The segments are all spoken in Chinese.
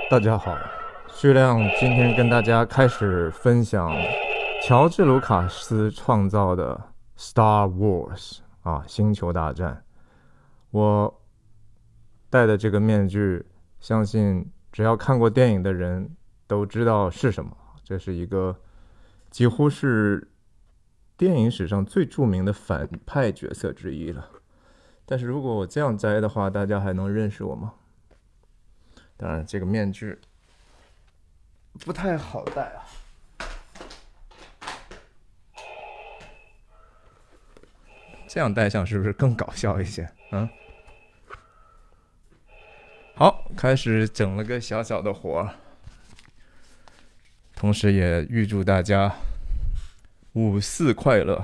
大家好，徐亮今天跟大家开始分享乔治·卢卡斯创造的《Star Wars》星球大战。我戴的这个面具，相信只要看过电影的人都知道是什么。这是一个几乎是电影史上最著名的反派角色之一了。但是如果我这样摘的话，大家还能认识我吗？当然，这个面具不太好戴啊。这样戴上是不是更搞笑一些？好，开始整了个小小的活，同时也预祝大家54快乐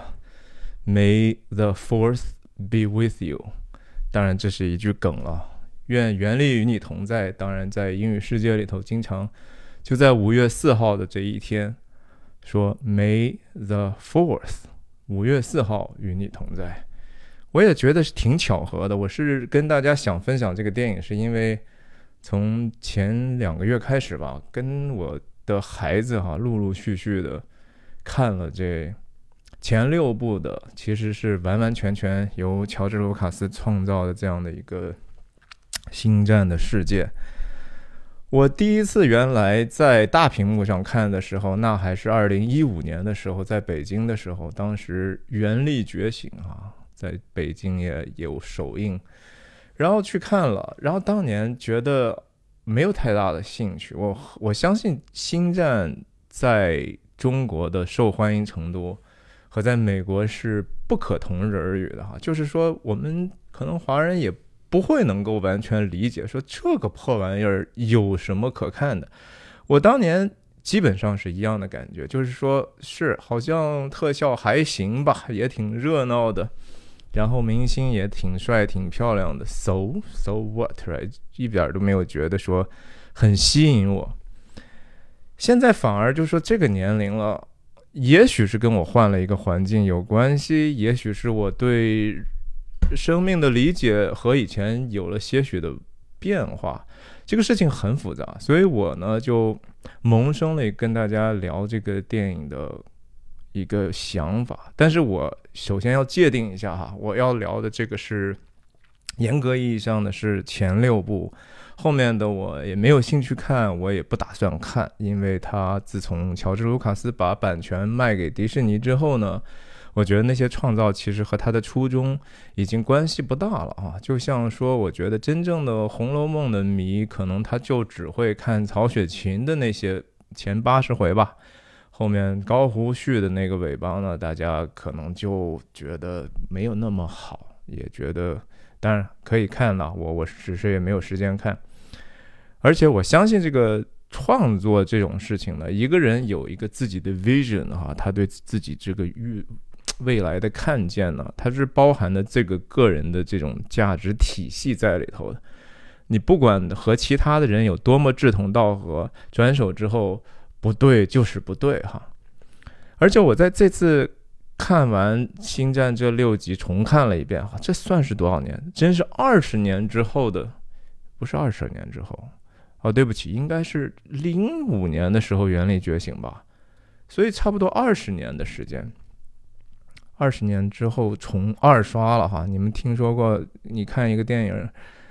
，May the Fourth be with you。当然，这是一句梗了。愿原力与你同在。当然，在英语世界里头，经常就在5月4号的这一天说 May the 4th， 5月4号与你同在。我也觉得是挺巧合的。我是跟大家想分享这个电影，是因为从前2个月开始吧，跟我的孩子陆陆续续的看了这前6部的，其实是完完全全由乔治·卢卡斯创造的这样的一个星战的世界。我第一次原来在大屏幕上看的时候，那还是2015年的时候，在北京的时候，当时原力觉醒在北京也有首映，然后去看了，然后当年觉得没有太大的兴趣。我相信星战在中国的受欢迎程度和在美国是不可同日而语的就是说我们可能华人也不会能够完全理解说这个破玩意儿有什么可看的。我当年基本上是一样的感觉，就是说是好像特效还行吧，也挺热闹的，然后明星也挺帅挺漂亮的 so what right？ 一点都没有觉得说很吸引我。现在反而就说这个年龄了，也许是跟我换了一个环境有关系，也许是我对生命的理解和以前有了些许的变化，这个事情很复杂，所以我呢就萌生了跟大家聊这个电影的一个想法。但是我首先要界定一下我要聊的这个是严格意义上的是前6部，后面的我也没有兴趣看，我也不打算看，因为他自从乔治·卢卡斯把版权卖给迪士尼之后呢，我觉得那些创造其实和他的初衷已经关系不大了就像说我觉得真正的《红楼梦》的迷可能他就只会看曹雪芹的那些前80回吧，后面高胡旭的那个尾巴呢，大家可能就觉得没有那么好，也觉得当然可以看了，我只是也没有时间看。而且我相信这个创作这种事情呢，一个人有一个自己的 vision 他对自己这个未来的看见呢，它是包含的这个个人的这种价值体系在里头的。你不管和其他的人有多么志同道合，转手之后不对就是不对而且我在这次看完星战这6集重看了一遍这算是多少年？真是20年之后的，不是20年之后对不起，应该是05年的时候原力觉醒吧，所以差不多20年的时间。20年之后重二刷了你们听说过你看一个电影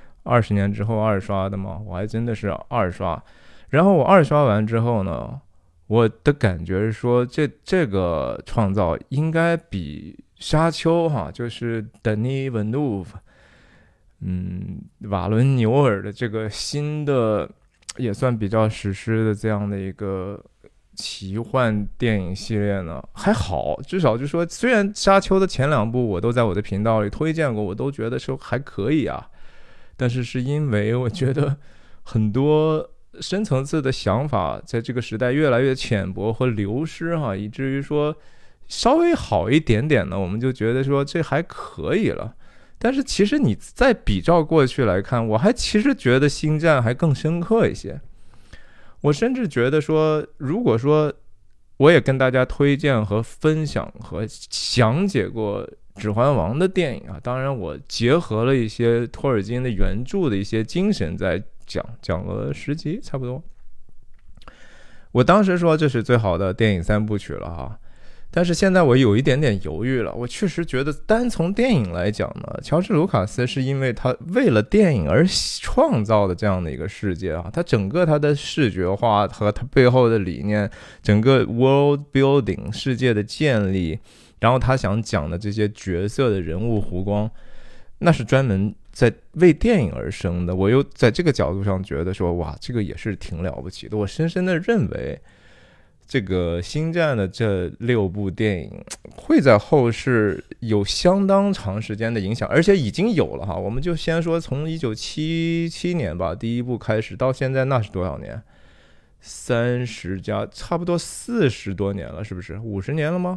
20年之后二刷的吗？我还真的是二刷。然后我二刷完之后呢，我的感觉是说这个创造应该比沙丘就是丹尼·文努夫瓦伦纽尔的这个新的也算比较史诗的这样的一个奇幻电影系列呢还好，至少就说虽然沙丘的前2部我都在我的频道里推荐过，我都觉得说还可以但是是因为我觉得很多深层次的想法在这个时代越来越浅薄和流失以至于说稍微好一点点呢，我们就觉得说这还可以了。但是其实你再比照过去来看，我还其实觉得星战还更深刻一些。我甚至觉得说，如果说我也跟大家推荐和分享和详解过《指环王》的电影当然我结合了一些托尔金的原著的一些精神在讲了10集差不多。我当时说这是最好的电影3部曲了哈，但是现在我有一点点犹豫了。我确实觉得单从电影来讲呢，乔治·卢卡斯是因为他为了电影而创造的这样的一个世界啊，他整个他的视觉化和他背后的理念，整个 world building 世界的建立，然后他想讲的这些角色的人物弧光，那是专门在为电影而生的。我又在这个角度上觉得说，哇，这个也是挺了不起的。我深深的认为这个星战的这6部电影会在后世有相当长时间的影响，而且已经有了哈。我们就先说从1977年吧，第一部开始到现在，那是多少年？30加差不多40多年了，是不是50年了吗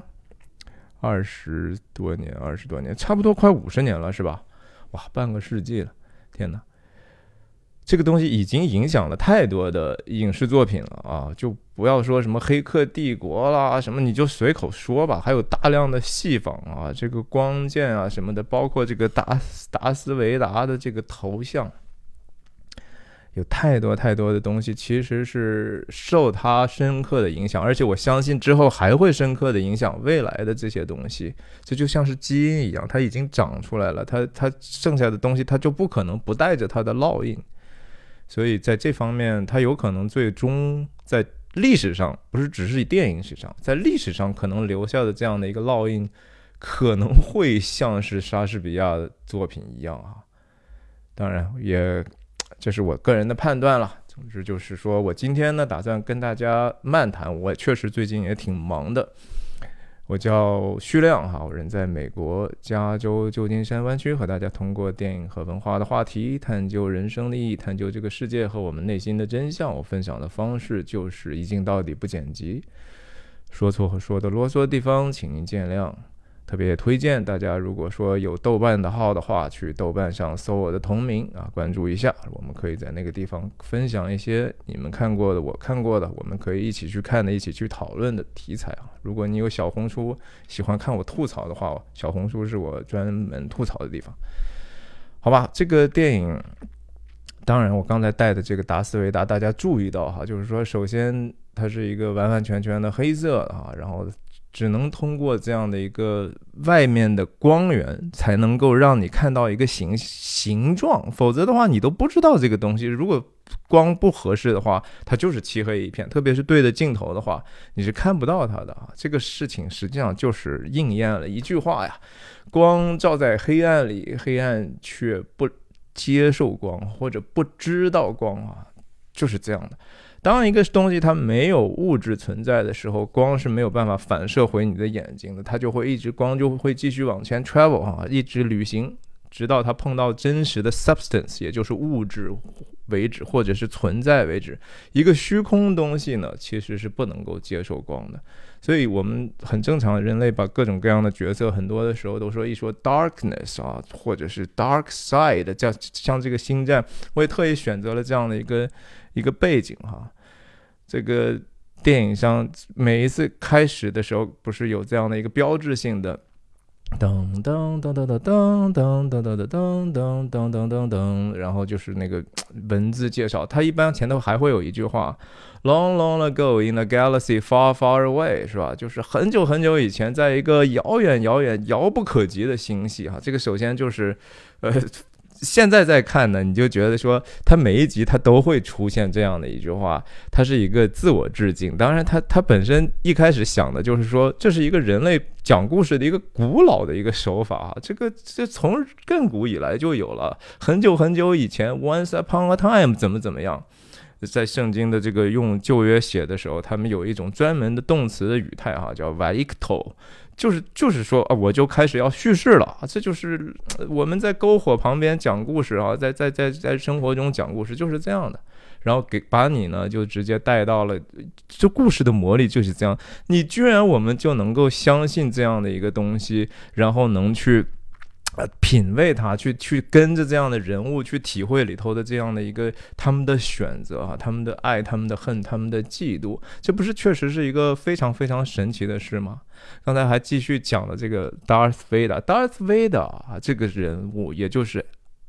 ？20多年，差不多快50年了，是吧？哇，半个世纪了，天哪！这个东西已经影响了太多的影视作品了啊！就不要说什么《黑客帝国》啦，什么你就随口说吧。还有大量的戏仿啊，这个光剑啊什么的，包括这个达斯维达的这个头像，有太多的东西其实是受他深刻的影响，而且我相信之后还会深刻的影响未来的这些东西。这就像是基因一样，它已经长出来了，它剩下的东西它就不可能不带着它的烙印。所以在这方面，它有可能最终在历史上，不是只是电影史上，在历史上可能留下的这样的一个烙印，可能会像是莎士比亚的作品一样啊。当然也这是我个人的判断了。总之就是说，我今天呢打算跟大家漫谈，我确实最近也挺忙的。我叫徐亮哈，我人在美国加州旧金山湾区，和大家通过电影和文化的话题，探究人生的意义，探究这个世界和我们内心的真相。我分享的方式就是一镜到底，不剪辑，说错和说的啰嗦的地方，请您见谅。特别推荐大家，如果说有豆瓣的号的话，去豆瓣上搜我的同名啊，关注一下。我们可以在那个地方分享一些你们看过的、我看过的，我们可以一起去看的、一起去讨论的题材啊。如果你有小红书，喜欢看我吐槽的话，小红书是我专门吐槽的地方。好吧，这个电影，当然我刚才带的这个达斯维达，大家注意到哈，就是说，首先它是一个完完全全的黑色啊，然后只能通过这样的一个外面的光源才能够让你看到一个形状，否则的话你都不知道这个东西。如果光不合适的话，它就是漆黑一片，特别是对着镜头的话，你是看不到它的啊。这个事情实际上就是应验了一句话呀：光照在黑暗里，黑暗却不接受光或者不知道光啊，就是这样的。当一个东西它没有物质存在的时候，光是没有办法反射回你的眼睛的，它就会光就会继续往前 travel 啊，一直旅行，直到它碰到真实的 substance， 也就是物质为止，或者是存在为止。一个虚空东西呢，其实是不能够接受光的。所以我们很正常，人类把各种各样的角色，很多的时候都说一说 darkness 啊，或者是 dark side， 像这个星战，我也特意选择了这样的一个背景哈。这个电影上每一次开始的时候，不是有这样的一个标志性的噔噔噔噔噔噔噔噔噔噔噔噔噔噔噔，然后就是那个文字介绍，它一般前头还会有一句话 ，Long long ago in a galaxy far far away， 是吧？就是很久很久以前，在一个遥远遥远遥不可及的星系哈。这个首先就是现在在看呢，你就觉得说，它每一集它都会出现这样的一句话，它是一个自我致敬。当然它本身一开始想的就是说，这是一个人类讲故事的一个古老的一个手法啊，这从亘古以来就有了，很久很久以前 ，Once upon a time 怎么样。在圣经的这个用旧约写的时候，他们有一种专门的动词的语态哈，叫 vaikto， 就是说啊，我就开始要叙事了。这就是我们在篝火旁边讲故事啊，在生活中讲故事就是这样的。然后把你呢就直接带到了这故事的魔力就是这样，你居然我们就能够相信这样的一个东西，然后能去品味它，去跟着这样的人物去体会里头的这样的一个他们的选择啊，他们的爱，他们的恨，他们的嫉妒，这不是确实是一个非常非常神奇的事吗？刚才还继续讲了这个 Darth Vader 啊，这个人物也就是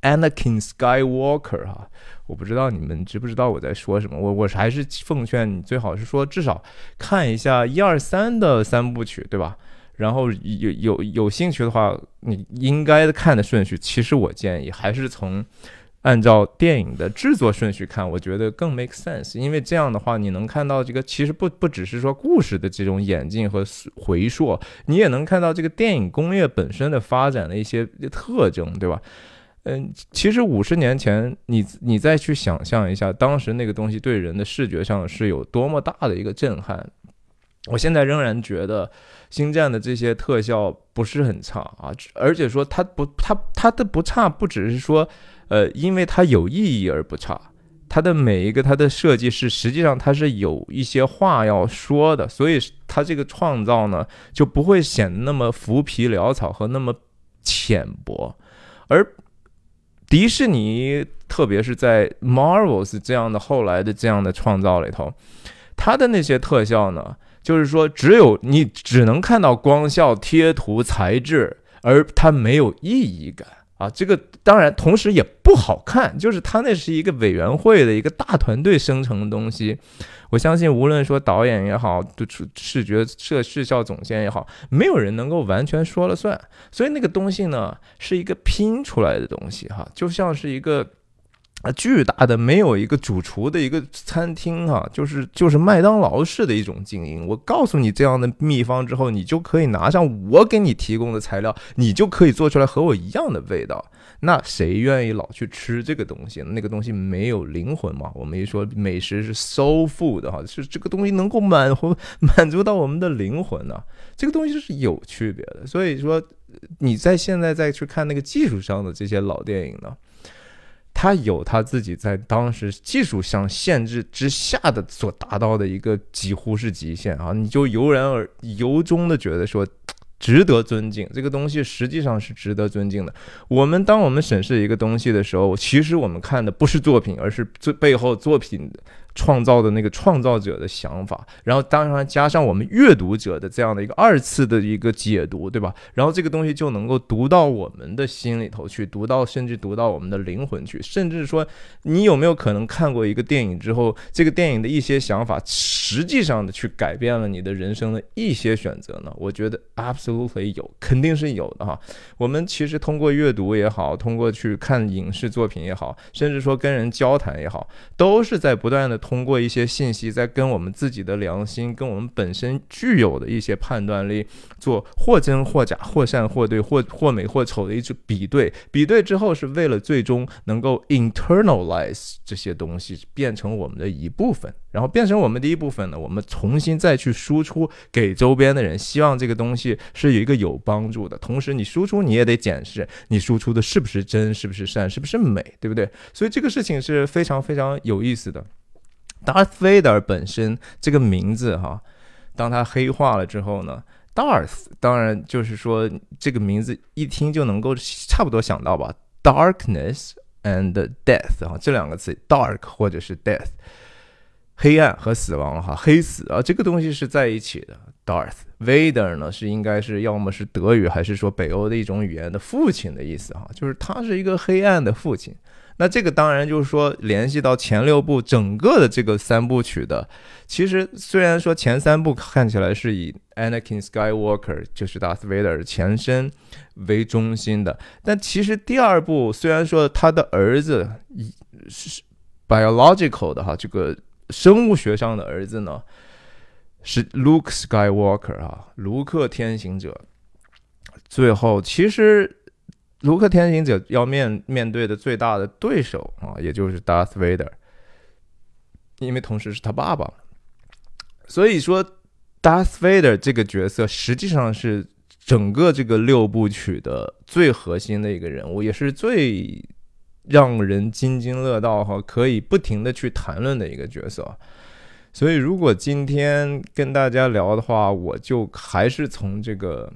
Anakin Skywalker 哈，我不知道你们知不知道我在说什么。我还是奉劝你最好是说至少看一下1、2、3的3部曲，对吧？然后有兴趣的话，你应该看的顺序，其实我建议还是从按照电影的制作顺序看，我觉得更 make sense。因为这样的话，你能看到这个其实不只是说故事的这种演进和回溯，你也能看到这个电影工业本身的发展的一些特征，对吧？其实50年前，你再去想象一下，当时那个东西对人的视觉上是有多么大的一个震撼。我现在仍然觉得星战的这些特效不是很差啊，而且说它的不差，不只是说因为它有意义而不差，它的每一个它的设计是实际上它是有一些话要说的，所以它这个创造呢就不会显得那么浮皮潦草和那么浅薄。而迪士尼特别是在 Marvels 这样的后来的这样的创造里头，它的那些特效呢，就是说你只能看到光效、贴图、材质，而它没有意义感啊。这个当然同时也不好看，就是它那是一个委员会的一个大团队生成的东西。我相信无论说导演也好，视觉视效总监也好，没有人能够完全说了算。所以那个东西呢，是一个拼出来的东西哈，就像是一个巨大的没有一个主厨的一个餐厅哈，就是麦当劳式的一种经营。我告诉你这样的秘方之后，你就可以拿上我给你提供的材料，你就可以做出来和我一样的味道。那谁愿意老去吃这个东西？那个东西没有灵魂嘛？我们一说美食是 soul food 哈，是这个东西能够满足到我们的灵魂呢，这个东西是有区别的。所以说你在现在再去看那个技术上的这些老电影呢，他有他自己在当时技术上限制之下的所达到的一个几乎是极限啊，你就由衷的觉得说值得尊敬，这个东西实际上是值得尊敬的。当我们审视一个东西的时候，其实我们看的不是作品，而是背后作品创造的那个创造者的想法，然后当然加上我们阅读者的这样的一个二次的一个解读，对吧？然后这个东西就能够读到我们的心里头去，甚至读到我们的灵魂去。甚至说你有没有可能看过一个电影之后，这个电影的一些想法实际上的去改变了你的人生的一些选择呢？我觉得 absolutely 有，肯定是有的哈。我们其实通过阅读也好，通过去看影视作品也好，甚至说跟人交谈也好，都是在不断的通过一些信息，在跟我们自己的良心，跟我们本身具有的一些判断力做或真或假、或善或对、或美或丑的一种比对之后，是为了最终能够 internalize 这些东西变成我们的一部分，然后变成我们的一部分呢，我们重新再去输出给周边的人，希望这个东西是有一个有帮助的。同时你输出你也得检视你输出的是不是真，是不是善，是不是美，对不对？所以这个事情是非常非常有意思的。Darth Vader 本身这个名字哈，当他黑化了之后呢， Darth 当然就是说这个名字一听就能够差不多想到吧， Darkness and Death 哈，这两个词 Dark 或者是 Death， 黑暗和死亡哈，黑死啊，这个东西是在一起的。Darth Vader 呢是应该是要么是德语还是说北欧的一种语言的父亲的意思哈，就是他是一个黑暗的父亲。那这个当然就是说联系到前6部整个的这个3部曲的，其实虽然说前3部看起来是以 Anakin Skywalker 就是 Darth Vader 的前身为中心的，但其实第2部虽然说他的儿子是 biological 的哈，这个生物学上的儿子呢是 Luke Skywalker 啊，卢克天行者。最后其实卢克天行者要面对的最大的对手啊，也就是 Darth Vader， 因为同时是他爸爸。所以说 Darth Vader 这个角色实际上是整个这个6部曲的最核心的一个人物，也是最让人津津乐道哈，可以不停的去谈论的一个角色。所以如果今天跟大家聊的话，我就还是从这个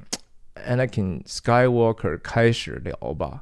Anakin Skywalker 开始聊吧。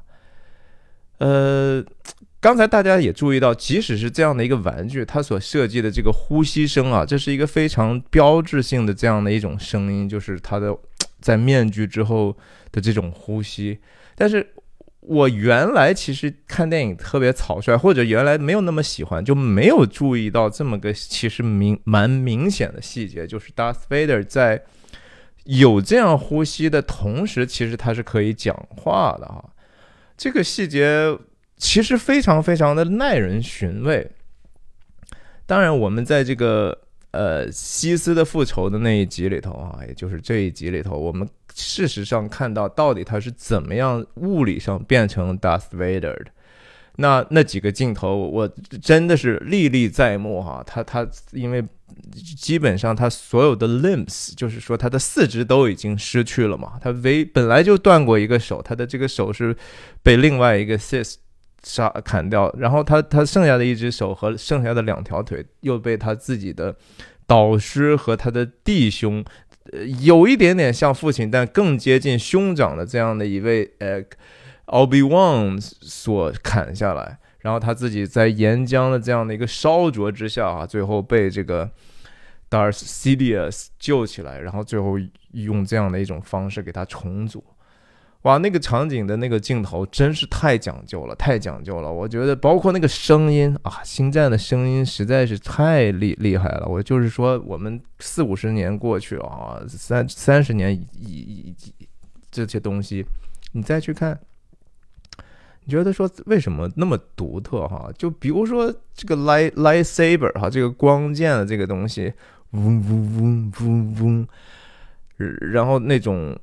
刚才大家也注意到，即使是这样的一个玩具，它所设计的这个呼吸声啊，这是一个非常标志性的这样的一种声音，就是它的在面具之后的这种呼吸。但是我原来其实看电影特别草率，或者原来没有那么喜欢，就没有注意到这么个其实蛮明显的细节，就是 Darth Vader 在有这样呼吸的同时，其实他是可以讲话的哈。这个细节其实非常非常的耐人寻味。当然，我们在这个西斯的复仇的那一集里头啊，也就是这一集里头，我们事实上看到到底他是怎么样物理上变成 Darth Vader 的。那几个镜头，我真的是历历在目哈。他因为基本上他所有的 limbs， 就是说他的四肢都已经失去了嘛，他本来就断过一个手，他的这个手是被另外一个 Sith砍掉，然后他剩下的一只手和剩下的2条腿又被他自己的导师和他的弟兄，有一点点像父亲但更接近兄长的这样的一位Obi-Wan 所砍下来，然后他自己在岩浆的这样的一个烧灼之下啊，最后被这个 Darth Sidious 救起来，然后最后用这样的一种方式给他重组。哇，那个场景的那个镜头真是太讲究了，太讲究了！我觉得包括那个声音啊，星战的声音实在是太厉害了。我就是说，我们40-50年过去了啊，30年这些东西，你再去看，你觉得说为什么那么独特哈？就比如说这个 lightsaber 哈，这个光剑的这个东西，嗡嗡嗡嗡嗡，然后那种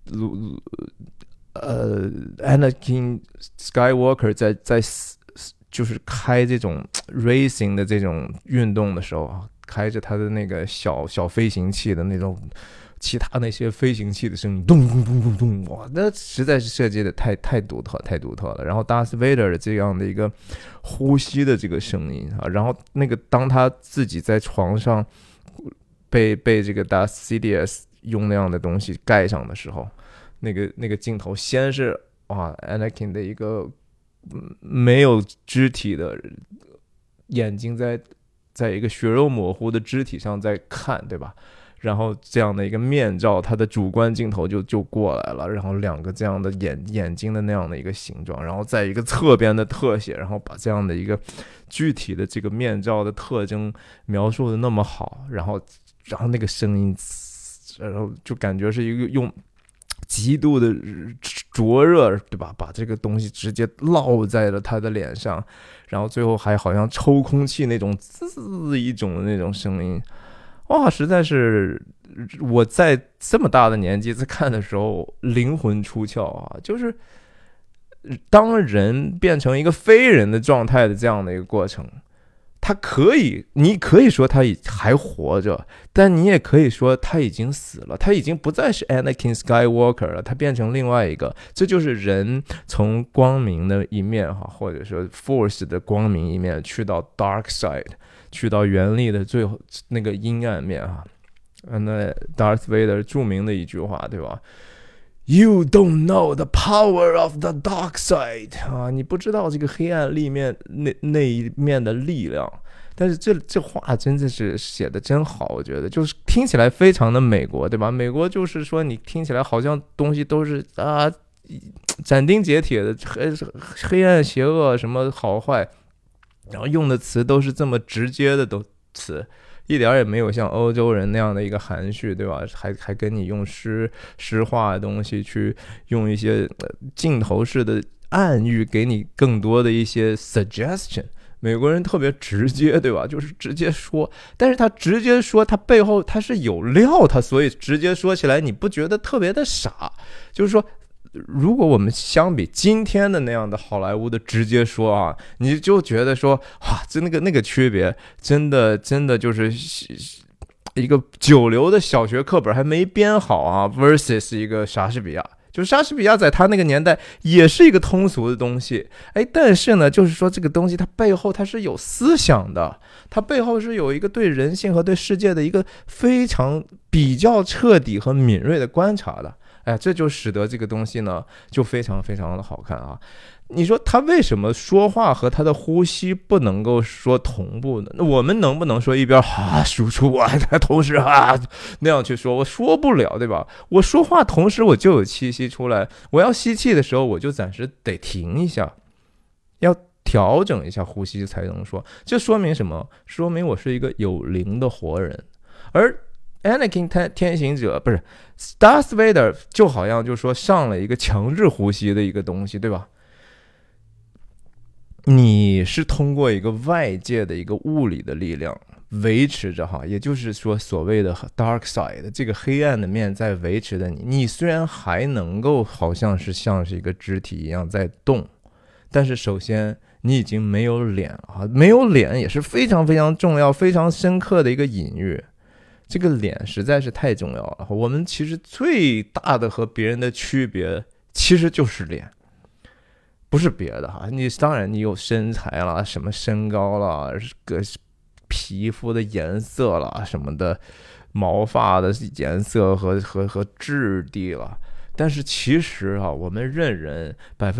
Anakin Skywalker 在就是开这种 racing 的这种运动的时候啊，开着他的那个小飞行器的那种，其他那些飞行器的声音，咚咚咚咚咚，哇，那实在是设计的太独特了。然后 Darth Vader 的这样的一个呼吸的这个声音啊，然后那个当他自己在床上被这个 Darth Sidious 用那样的东西盖上的时候。那个镜头先是哇 Anakin 的一个没有肢体的眼睛在一个血肉模糊的肢体上在看，对吧？然后这样的一个面罩，它的主观镜头就过来了，然后2个这样的眼睛的那样的一个形状，然后在一个侧边的特写，然后把这样的一个具体的这个面罩的特征描述的那么好，然后那个声音，然后就感觉是一个用极度的灼热，对吧？把这个东西直接烙在了他的脸上，然后最后还好像抽空气那种滋一种的那种声音，哇，实在是我在这么大的年纪在看的时候灵魂出窍啊！就是当人变成一个非人的状态的这样的一个过程。你可以说他还活着，但你也可以说他已经死了，他已经不再是 Anakin Skywalker 了，他变成另外一个。这就是人从光明的一面哈，或者说 Force 的光明一面去到 Dark Side， 去到原力的最后那个阴暗面哈。那 Darth Vader 著名的一句话，对吧？You don't know the power of the dark side 啊！你不知道这个黑暗里面那一面的力量。但是这话真的是写的真好，我觉得就是听起来非常的美国，对吧？美国就是说你听起来好像东西都是斩钉截铁的黑暗邪恶什么好坏，然后用的词都是这么直接的词。一点也没有像欧洲人那样的一个含蓄，对吧？还跟你用诗化的东西去用一些镜头式的暗喻，给你更多的一些 suggestion。美国人特别直接，对吧？就是直接说，但是他直接说，他背后他是有料，他所以直接说起来，你不觉得特别的傻？就是说。如果我们相比今天的那样的好莱坞的直接说啊，你就觉得说哇，这那个区别真的就是一个9流的小学课本还没编好啊 versus 一个莎士比亚。就莎士比亚在他那个年代也是一个通俗的东西，但是呢，就是说这个东西它背后它是有思想的，它背后是有一个对人性和对世界的一个非常比较彻底和敏锐的观察的。 哎，这就使得这个东西呢就非常非常的好看啊。你说他为什么说话和他的呼吸不能够说同步呢？那我们能不能说一边输出啊，同时那样去说？我说不了，对吧？我说话同时我就有气息出来，我要吸气的时候我就暂时得停一下，要调整一下呼吸才能说。这说明什么？说明我是一个有灵的活人。而 Anakin 天行者不是 Darth Vader 就好像就说上了一个强制呼吸的一个东西，对吧？你是通过一个外界的一个物理的力量维持着哈，也就是说所谓的 dark side 这个黑暗的面在维持着你。你虽然还能够好像是一个肢体一样在动，但是首先你已经没有脸了，没有脸也是非常非常重要非常深刻的一个隐喻。这个脸实在是太重要了，我们其实最大的和别人的区别其实就是脸，不是别的哈。你当然你有身材啦，什么身高啦，个皮肤的颜色啦，什么的毛发的颜色和质地啦，但是其实我们认人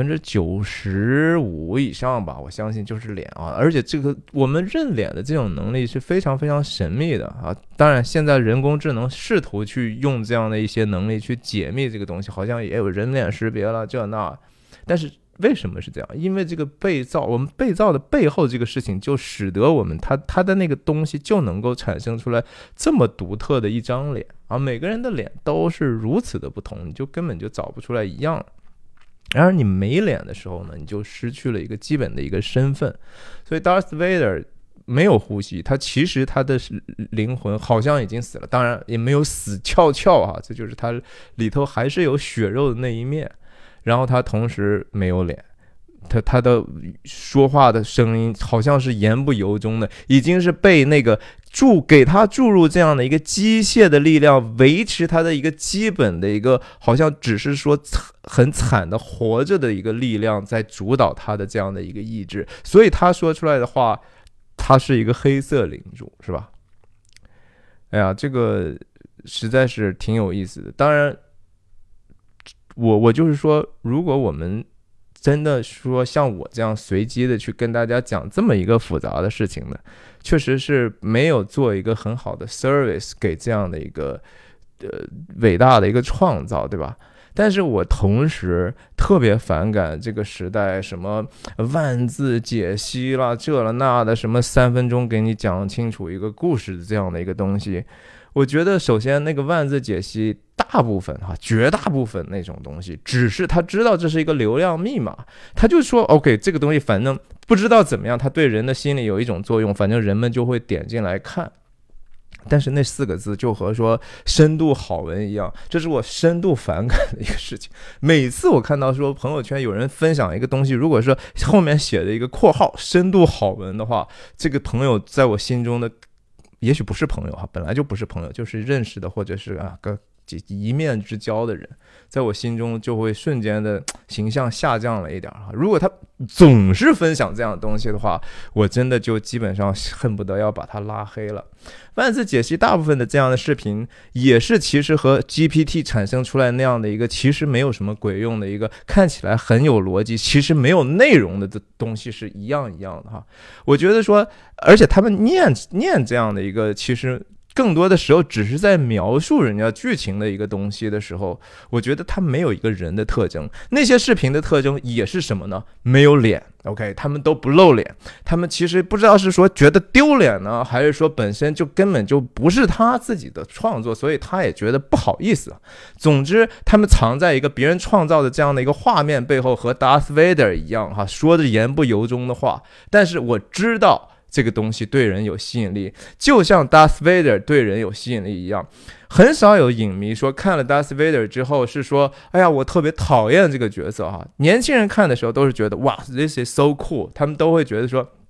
95%以上吧，我相信就是脸啊。而且这个我们认脸的这种能力是非常非常神秘的啊。当然，现在人工智能试图去用这样的一些能力去解密这个东西，好像也有人脸识别了这那，但是为什么是这样？因为这个被造，我们被造的背后这个事情，就使得我们它的那个东西就能够产生出来这么独特的一张脸啊！每个人的脸都是如此的不同，你就根本就找不出来一样。然而你没脸的时候呢，你就失去了一个基本的一个身份。所以 Darth Vader 没有呼吸，其实他的灵魂好像已经死了，当然也没有死翘翘这就是他里头还是有血肉的那一面。然后他同时没有脸，他的说话的声音好像是言不由衷的，已经是被那个给他注入这样的一个机械的力量，维持他的一个基本的一个好像只是说很惨的活着的一个力量在主导他的这样的一个意志，所以他说出来的话，他是一个黑色领主，是吧？哎呀，这个实在是挺有意思的。当然我就是说，如果我们真的说像我这样随机的去跟大家讲这么一个复杂的事情呢，确实是没有做一个很好的 service 给这样的一个伟大的一个创造，对吧？但是我同时特别反感这个时代什么万字解析啦，这了那的，什么3分钟给你讲清楚一个故事的这样的一个东西。我觉得首先那个万字解析大部分绝大部分那种东西，只是他知道这是一个流量密码，他就说 OK 这个东西反正不知道怎么样，他对人的心理有一种作用，反正人们就会点进来看。但是那4个字就和说深度好文一样，这是我深度反感的一个事情。每次我看到说朋友圈有人分享一个东西，如果说后面写的一个括号深度好文的话，这个朋友在我心中的也许不是朋友本来就不是朋友，就是认识的或者是一面之交的人，在我心中就会瞬间的形象下降了一点。如果他总是分享这样的东西的话，我真的就基本上恨不得要把他拉黑了。万字解析大部分的这样的视频也是其实和 GPT 产生出来那样的一个其实没有什么鬼用的一个看起来很有逻辑其实没有内容的东西是一样的我觉得说，而且他们念这样的一个其实更多的时候只是在描述人家剧情的一个东西的时候，我觉得它没有一个人的特征。那些视频的特征也是什么呢？没有脸 OK， 他们都不露脸，他们其实不知道是说觉得丢脸呢，还是说本身就根本就不是他自己的创作，所以他也觉得不好意思。总之他们藏在一个别人创造的这样的一个画面背后，和 Darth Vader 一样说着言不由衷的话，但是我知道这个东西对人有吸引力，就像 Darth Vader 对人有吸引力一样。很少有影迷说看了 Darth Vader 之后是说，哎呀，我特别讨厌这个角色年轻人看的时候都是觉得哇 ，this is so cool， 他们都会觉得说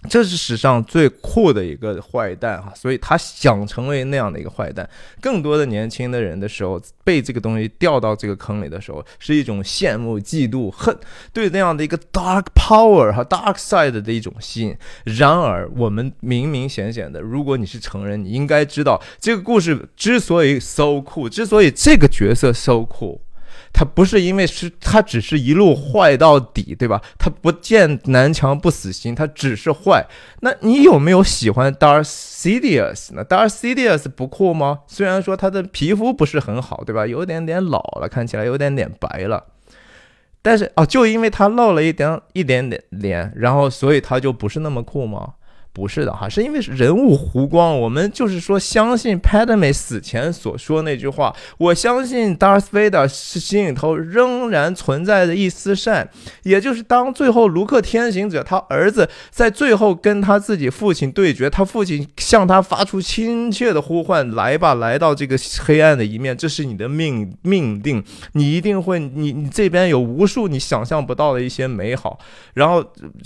这是史上最酷的一个坏蛋哈，所以他想成为那样的一个坏蛋。更多的年轻的人的时候，被这个东西掉到这个坑里的时候，是一种羡慕、嫉妒、恨，对那样的一个 dark power 和 dark side 的一种吸引。然而，我们明明显显的，如果你是成人，你应该知道，这个故事之所以 so cool， 之所以这个角色 so cool。他不是因为他只是一路坏到底，对吧？他不见南墙不死心，他只是坏。那你有没有喜欢 Darth Sidious 呢？ Darth Sidious 不酷吗？虽然说他的皮肤不是很好，对吧？有点点老了，看起来有点点白了。但是就因为他露了一点点脸，然后所以他就不是那么酷吗？不是的哈，是因为人物弧光。我们就是说相信 Padme 死前所说那句话，我相信 Darth Vader 心里头仍然存在着一丝善，也就是当最后卢克天行者他儿子在最后跟他自己父亲对决，他父亲向他发出亲切的呼唤，来吧，来到这个黑暗的一面，这是你的命定，你一定会，你这边有无数你想象不到的一些美好。然后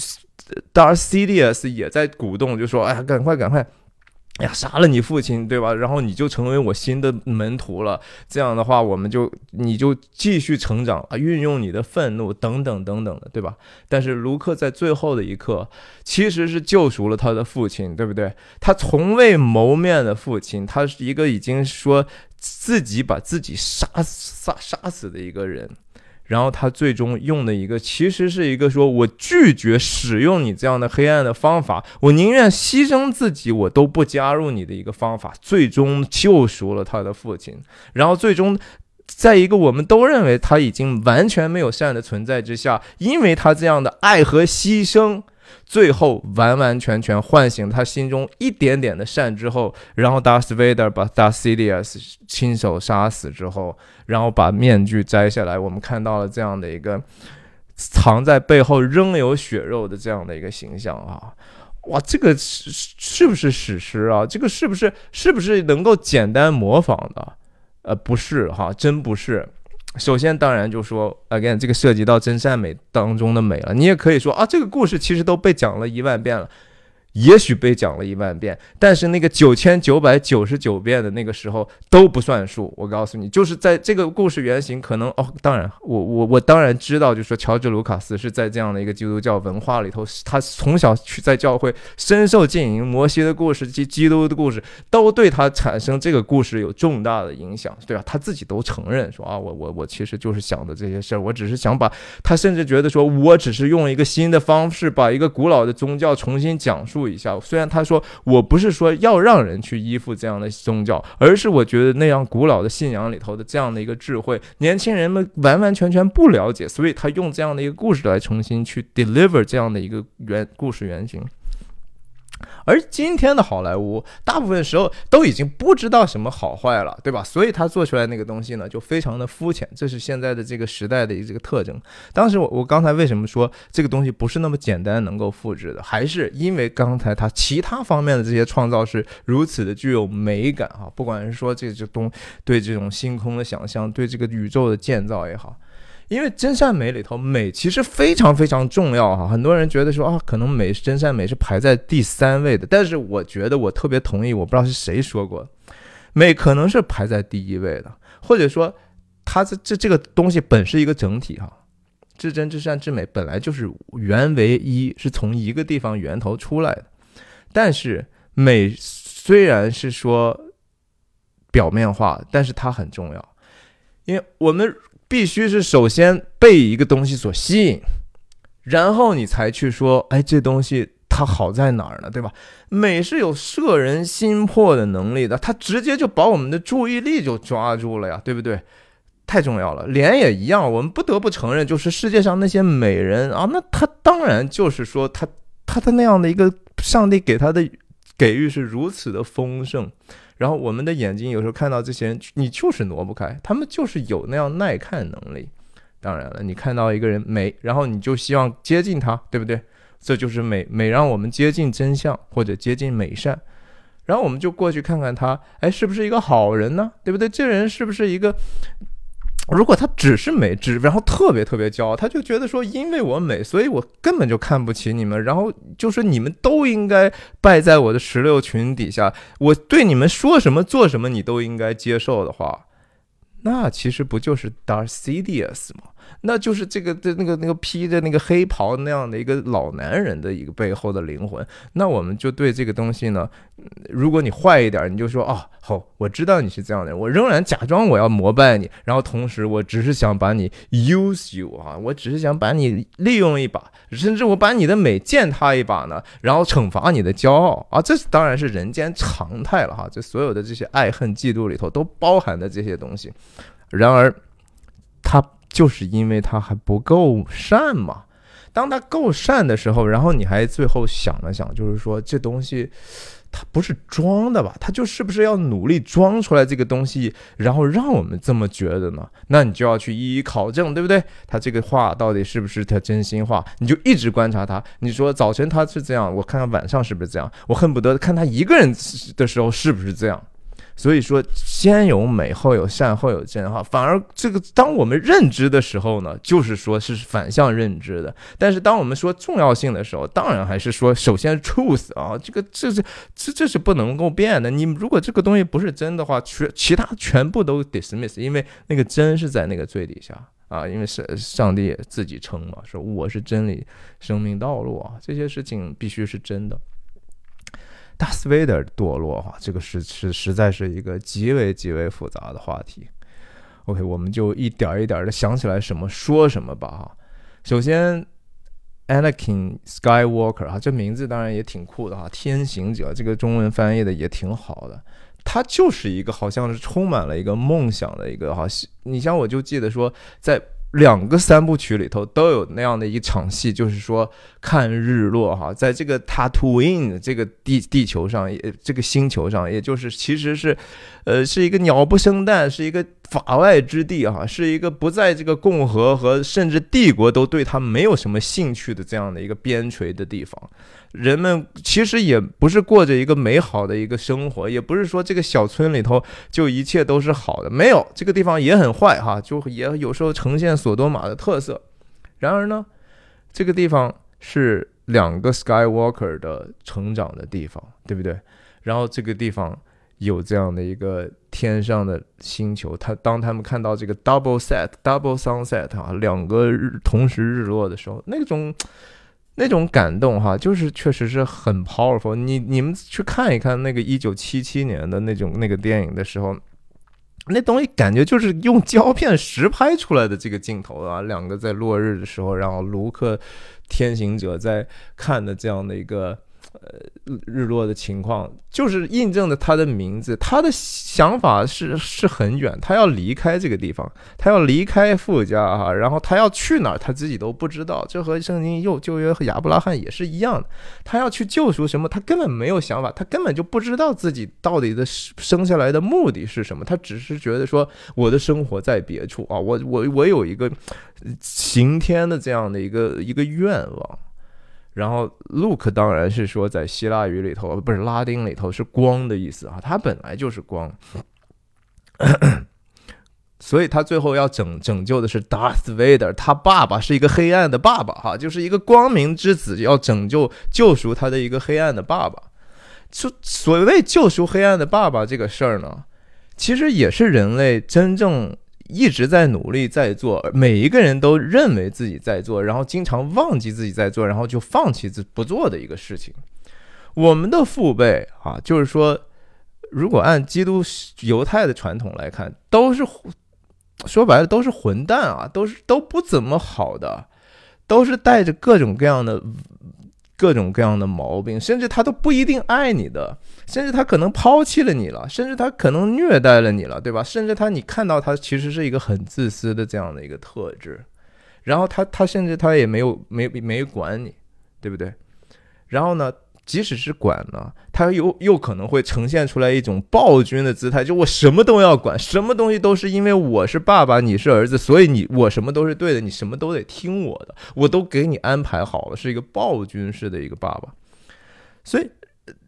Darth Sidious 也在鼓动，就说：“哎呀，赶快，哎呀，杀了你父亲，对吧？然后你就成为我新的门徒了。这样的话，你就继续成长啊，运用你的愤怒等等等等的，对吧？但是卢克在最后的一刻，其实是救赎了他的父亲，对不对？他从未谋面的父亲，他是一个已经说自己把自己杀死的一个人。”然后他最终用的一个，其实是一个说，我拒绝使用你这样的黑暗的方法，我宁愿牺牲自己，我都不加入你的一个方法，最终救赎了他的父亲。然后最终在一个我们都认为他已经完全没有善的存在之下，因为他这样的爱和牺牲，最后完完全全唤醒他心中一点点的善之后，然后 Darth Vader 把 Darth Sidious 亲手杀死之后，然后把面具摘下来，我们看到了这样的一个藏在背后仍有血肉的这样的一个形象啊！哇，这个是不是史诗啊？这个是不是能够简单模仿的？不是哈，真不是。首先当然就说 again 这个涉及到真善美当中的美了，你也可以说啊，这个故事其实都被讲了10000遍了，也许被讲了10000遍，但是那个9999遍的那个时候都不算数。我告诉你，就是在这个故事原型可能当然我当然知道，就是说乔治卢卡斯是在这样的一个基督教文化里头，他从小去在教会深受浸淫，摩西的故事及基督的故事都对他产生这个故事有重大的影响，对吧？他自己都承认说啊，我其实就是想的这些事儿，我只是想把，他甚至觉得说我只是用一个新的方式把一个古老的宗教重新讲述一下。虽然他说我不是说要让人去依附这样的宗教，而是我觉得那样古老的信仰里头的这样的一个智慧，年轻人们完完全全不了解，所以他用这样的一个故事来重新去 deliver 这样的一个故事原型。而今天的好莱坞大部分时候都已经不知道什么好坏了，对吧？所以他做出来那个东西呢就非常的肤浅，这是现在的这个时代的这个特征。当时我刚才为什么说这个东西不是那么简单能够复制的，还是因为刚才他其他方面的这些创造是如此的具有美感啊，不管是说对这种星空的想象，对这个宇宙的建造也好。因为真善美里头，美其实非常非常重要哈。很多人觉得说可能真善美是排在第3位的，但是我觉得我特别同意，我不知道是谁说过，美可能是排在第1位的，或者说它这个东西本是一个整体哈。至真至善至美本来就是原为一，是从一个地方源头出来的。但是美虽然是说表面化，但是它很重要，因为我们必须是首先被一个东西所吸引，然后你才去说，这东西它好在哪儿呢？对吧？美是有摄人心魄的能力的，它直接就把我们的注意力就抓住了呀，对不对？太重要了。脸也一样，我们不得不承认，就是世界上那些美人啊，那他当然就是说他的那样的一个上帝给他的给予是如此的丰盛。然后我们的眼睛有时候看到这些人，你就是挪不开，他们就是有那样耐看能力。当然了，你看到一个人美，然后你就希望接近他，对不对？这就是美让我们接近真相或者接近美善。然后我们就过去看看他，是不是一个好人呢？对不对？这人是不是一个如果他只是美，然后特别特别骄傲，他就觉得说，因为我美，所以我根本就看不起你们，然后就是你们都应该拜在我的石榴裙底下，我对你们说什么做什么，你都应该接受的话，那其实不就是 Darth Sidious 吗？那就是这个那个披着那个黑袍那样的一个老男人的一个背后的灵魂。那我们就对这个东西呢，如果你坏一点，你就说啊，好，我知道你是这样的人，我仍然假装我要膜拜你，然后同时我只是想把你 use you 啊，我只是想把你利用一把，甚至我把你的美践踏一把呢，然后惩罚你的骄傲啊，这当然是人间常态了哈，这所有的这些爱恨嫉妒里头都包含的这些东西。然而，他就是因为他还不够善嘛。当他够善的时候，然后你还最后想了想，就是说这东西它不是装的吧？他就是不是要努力装出来这个东西，然后让我们这么觉得呢？那你就要去一一考证，对不对？他这个话到底是不是他真心话？你就一直观察他。你说早晨他是这样，我看看晚上是不是这样？我恨不得看他一个人的时候是不是这样？所以说，先有美，后有善，后有真哈。反而这个，当我们认知的时候呢，就是说是反向认知的。但是当我们说重要性的时候，当然还是说，首先 truth 啊，这是不能够变的。你如果这个东西不是真的话，其他全部都 dismiss， 因为那个真是在那个最底下啊，因为是上帝也自己称嘛，说我是真理、生命道路啊，这些事情必须是真的。达斯维德堕落哈，这个实在是一个极为极为复杂的话题。OK， 我们就一点一点的想起来什么说什么吧哈。首先 ，Anakin Skywalker 哈，这名字当然也挺酷的哈，天行者这个中文翻译的也挺好的。他就是一个好像是充满了一个梦想的一个哈，你像我就记得说在2个3部曲里头都有那样的一场戏，就是说看日落哈，在这个 Tatooine 这个地球上，这个星球上，也就是其实是，是一个鸟不生蛋，是一个法外之地哈，是一个不在这个共和和甚至帝国都对他没有什么兴趣的这样的一个边陲的地方。人们其实也不是过着一个美好的一个生活，也不是说这个小村里头就一切都是好的，没有，这个地方也很坏哈，就也有时候呈现索多玛的特色。然而呢，这个地方是2个 Skywalker 的成长的地方，对不对？然后这个地方有这样的一个天上的星球，当他们看到这个 double sunset 哈，2个同时日落的时候，那种感动哈，就是确实是很 powerful。你们去看一看那个1977年的那个电影的时候，那东西感觉就是用胶片实拍出来的这个镜头啊，2个在落日的时候，然后卢克天行者在看的这样的一个日落的情况，就是印证了他的名字。他的想法是很远，他要离开这个地方，他要离开父家哈，然后他要去哪儿他自己都不知道。这和圣经旧约和亚伯拉罕也是一样的，他要去救赎什么，他根本没有想法，他根本就不知道自己到底的生下来的目的是什么，他只是觉得说我的生活在别处啊，我有一个刑天的这样的一个愿望。然后 Luke 当然是说在希腊语里头，不是拉丁里头是光的意思啊，他本来就是光，所以他最后要拯救的是 Darth Vader， 他爸爸是一个黑暗的爸爸哈，就是一个光明之子，要救赎他的一个黑暗的爸爸。所谓救赎黑暗的爸爸这个事儿呢，其实也是人类真正一直在努力在做，每一个人都认为自己在做，然后经常忘记自己在做，然后就放弃不做的一个事情。我们的父辈啊，就是说，如果按基督犹太的传统来看，都是说白了都是混蛋啊，都不怎么好的，都是带着各种各样的毛病，甚至他都不一定爱你的，甚至他可能抛弃了你了，甚至他可能虐待了你了，对吧？甚至你看到他其实是一个很自私的这样的一个特质，然后他甚至他也没管你，对不对？然后呢，即使是管呢，他又可能会呈现出来一种暴君的姿态，就我什么都要管，什么东西都是因为我是爸爸，你是儿子，所以我什么都是对的，你什么都得听我的，我都给你安排好了，是一个暴君式的一个爸爸。所以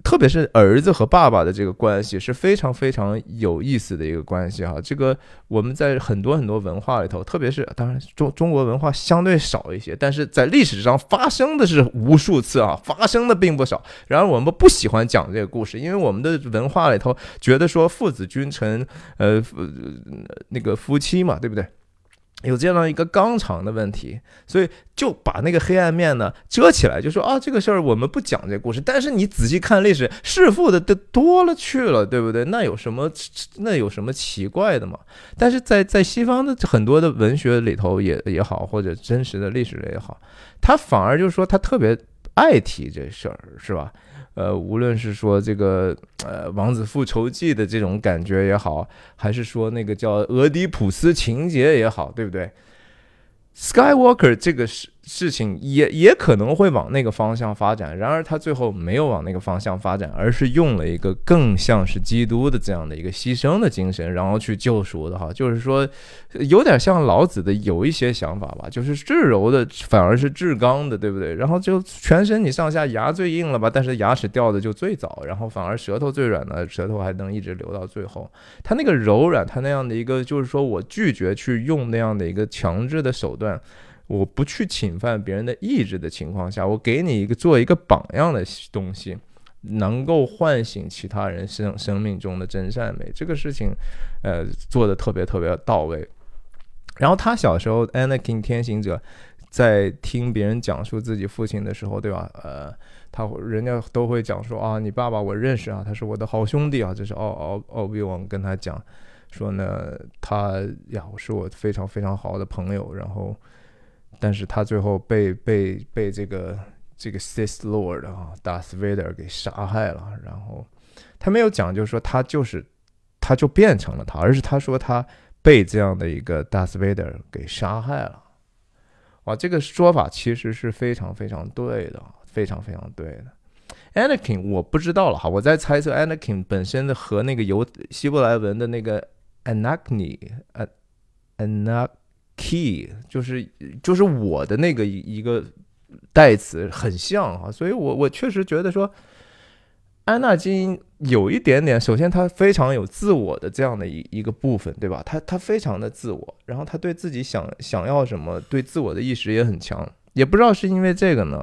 特别是儿子和爸爸的这个关系是非常非常有意思的一个关系哈。这个我们在很多很多文化里头，特别是当然中国文化相对少一些，但是在历史上发生的是无数次啊，发生的并不少。然而我们不喜欢讲这个故事，因为我们的文化里头觉得说父子君臣，那个夫妻嘛，对不对？有这样一个纲常的问题，所以就把那个黑暗面呢遮起来，就说啊，这个事儿我们不讲这个故事。但是你仔细看历史，弑父的多了去了，对不对？那有什么奇怪的嘛？但是在西方的很多的文学里头也好，或者真实的历史里也好，他反而就是说他特别爱提这事儿，是吧？无论是说这个王子复仇记的这种感觉也好，还是说那个叫俄狄浦斯情节也好，对不对？ Skywalker 这个事情也可能会往那个方向发展，然而他最后没有往那个方向发展，而是用了一个更像是基督的这样的一个牺牲的精神，然后去救赎的哈，就是说有点像老子的有一些想法吧，就是至柔的反而是至刚的，对不对？然后就全身你上下牙最硬了吧，但是牙齿掉的就最早，然后反而舌头最软的，舌头还能一直留到最后。他那个柔软，他那样的一个就是说我拒绝去用那样的一个强制的手段，我不去侵犯别人的意志的情况下，我给你做一个榜样的东西，能够唤醒其他人生命中的真善美，这个事情做的特别特别到位。然后他小时候 Anakin 天行者在听别人讲述自己父亲的时候，对吧？人家都会讲说啊，你爸爸我认识啊，他是我的好兄弟啊，这是奥比王跟他讲说呢，他是我非常非常好的朋友，然后但是他最后被这个 Sith Lord 啊 Darth Vader 给杀害了，然后他没有讲就是说他就变成了他，而是他说他被这样的一个 Darth Vader 给杀害了。哇，这个说法其实是非常非常对的，非常非常对的。Anakin 我不知道了哈，我在猜测 Anakin 本身的和那个希伯来文的那个 Anaki 就是我的那个一个代词很像哈，所以我确实觉得说安纳金有一点点，首先他非常有自我的这样的一个部分，对吧？他非常的自我，然后他对自己想要什么，对自我的意识也很强，也不知道是因为这个呢，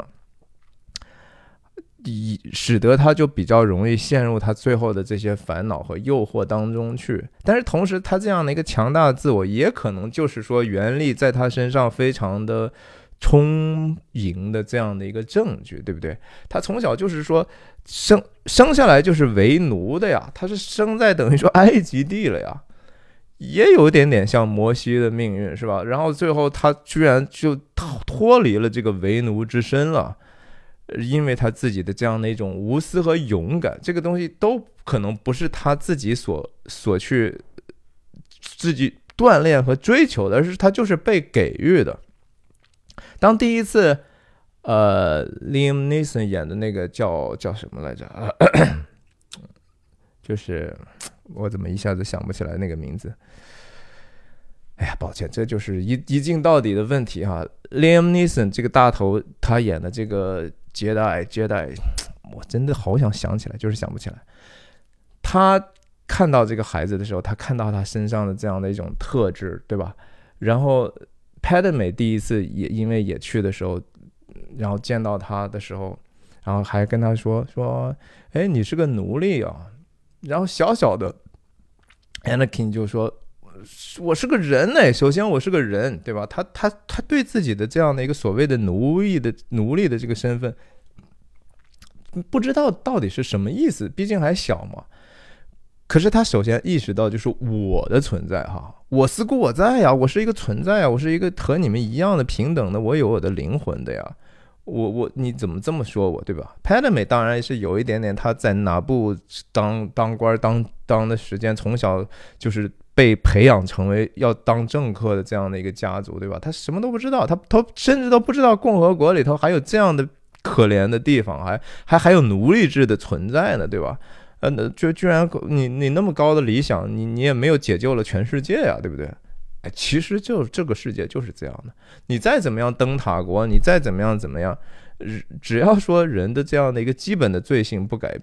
使得他就比较容易陷入他最后的这些烦恼和诱惑当中去。但是同时他这样的一个强大的自我也可能就是说原力在他身上非常的充盈的这样的一个证据，对不对？他从小就是说生下来就是为奴的呀，他是生在等于说埃及地了呀，也有点点像摩西的命运，是吧？然后最后他居然就脱离了这个为奴之身了，因为他自己的这样的一种无私和勇敢，这个东西都可能不是他自己所去自己锻炼和追求的，而是他就是被给予的。当第一次Liam Neeson 演的那个叫什么来着就是我怎么一下子想不起来那个名字，哎呀，抱歉，这就是一镜到底的问题哈。Liam Neeson 这个大头他演的这个接待，我真的好想想起来，就是想不起来。他看到这个孩子的时候，他看到他身上的这样的一种特质，对吧？然后Padme 第一次也因为也去的时候，然后见到他的时候，然后还跟他说，哎，你是个奴隶啊。然后小小的 Anakin 就说，我是个人哎，首先我是个人，对吧？他对自己的这样的一个所谓的奴隶的这个身份，不知道到底是什么意思，毕竟还小嘛。可是他首先意识到就是我的存在哈，我思故我在呀，我是一个存在呀，我是一个和你们一样的平等的，我有我的灵魂的呀，你怎么这么说我，对吧？ Padme 当然是有一点点他在哪部当官当的时间，从小就是被培养成为要当政客的这样的一个家族，对吧？他什么都不知道，他甚至都不知道共和国里头还有这样的可怜的地方，还有奴隶制的存在呢，对吧？居然你那么高的理想，你也没有解救了全世界呀，对不对？哎，其实就这个世界就是这样的，你再怎么样灯塔国，你再怎么样，只要说人的这样的一个基本的罪性不改变，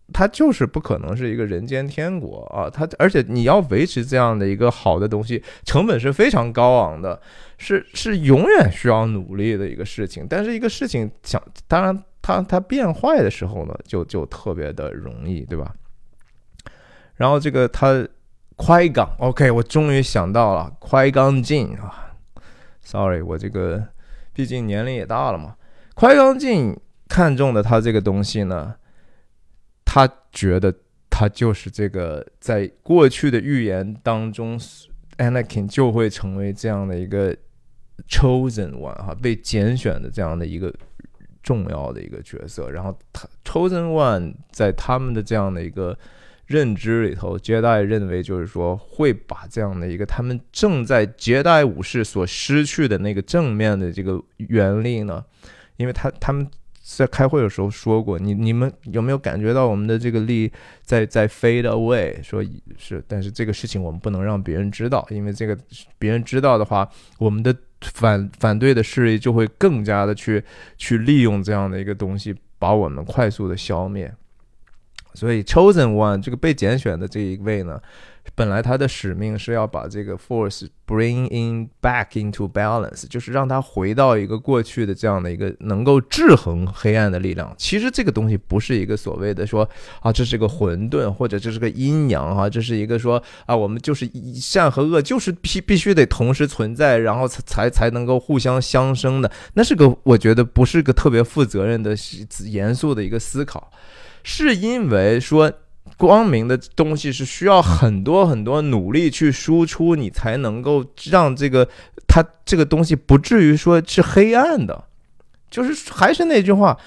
它就是不可能是一个人间天国啊！而且你要维持这样的一个好的东西，成本是非常高昂的，是永远需要努力的一个事情。但是一个事情当然它变坏的时候呢，就特别的容易，对吧？然后这个它快刚 ，OK， 我终于想到了快刚劲啊 ！Sorry， 我这个毕竟年龄也大了嘛。快刚劲看中的它这个东西呢，他觉得他就是这个在过去的预言当中 Anakin 就会成为这样的一个 chosen one 哈，被拣选的这样的一个重要的一个角色。然后他 chosen one 在他们的这样的一个认知里头，杰代认为就是说会把这样的一个他们正在杰代武士所失去的那个正面的这个原力呢，因为他们在开会的时候说过，你们有没有感觉到我们的这个力在 fade away？ 说是，但是这个事情我们不能让别人知道，因为这个别人知道的话，我们的反对的势力就会更加的去利用这样的一个东西，把我们快速的消灭。所以 chosen one 这个被拣选的这一位呢，本来他的使命是要把这个 force bring in back into balance， 就是让他回到一个过去的这样的一个能够制衡黑暗的力量。其实这个东西不是一个所谓的说啊，这是个混沌，或者这是个阴阳啊，这是一个说啊，我们就是善和恶就是必须得同时存在，然后才能够互相相生的。那是个我觉得不是个特别负责任的严肃的一个思考。是因为说光明的东西是需要很多很多努力去输出，你才能够让它这个东西不至于说是黑暗的。就是还是那句话，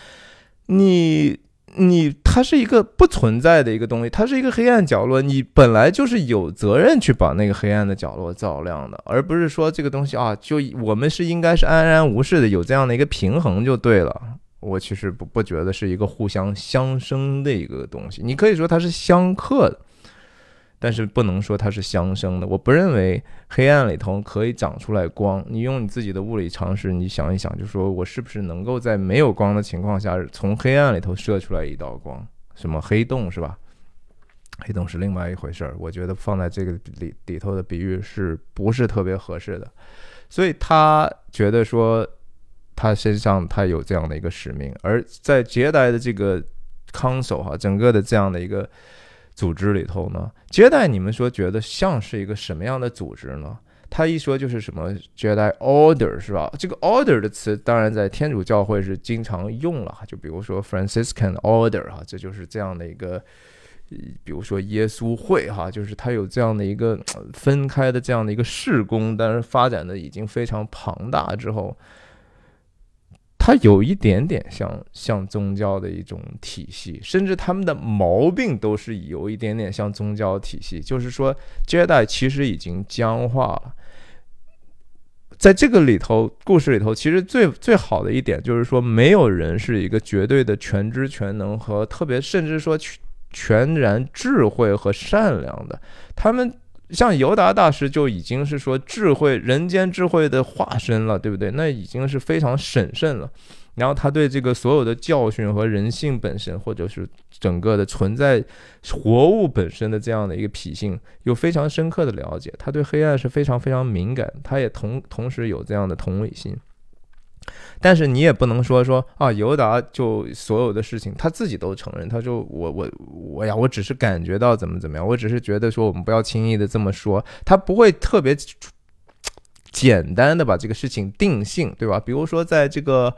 它是一个不存在的一个东西，它是一个黑暗角落，你本来就是有责任去把那个黑暗的角落照亮的，而不是说这个东西啊，就我们是应该是安然无事的，有这样的一个平衡就对了。我其实不觉得是一个互相相生的一个东西，你可以说它是相克的，但是不能说它是相生的。我不认为黑暗里头可以长出来光，你用你自己的物理常识，你想一想，就说我是不是能够在没有光的情况下，从黑暗里头射出来一道光？什么黑洞是吧？黑洞是另外一回事儿，我觉得放在这个里头的比喻是不是特别合适的？所以他觉得说，他身上他有这样的一个使命，而在杰代的这个 council 哈，整个的这样的一个组织里头呢，杰代你们说觉得像是一个什么样的组织呢？他一说就是什么 Jedi Order 是吧？这个 Order 的词当然在天主教会是经常用了，就比如说 Franciscan Order 哈，这就是这样的一个，比如说耶稣会哈，就是它有这样的一个分开的这样的一个事工，但是发展的已经非常庞大之后。它有一点点像宗教的一种体系，甚至他们的毛病都是有一点点像宗教体系，就是说 Jedi 其实已经僵化了。在这个里头，故事里头，其实最好的一点就是说，没有人是一个绝对的全知全能和特别，甚至说全然智慧和善良的，他们。像尤达大师就已经是说智慧人间智慧的化身了，对不对？那已经是非常审慎了。然后他对这个所有的教训和人性本身，或者是整个的存在活物本身的这样的一个脾性，有非常深刻的了解。他对黑暗是非常非常敏感，他也同时有这样的同理心。但是你也不能说啊，尤达就所有的事情他自己都承认，他说我只是感觉到怎么样，我只是觉得说我们不要轻易的这么说，他不会特别简单的把这个事情定性，对吧？比如说在这个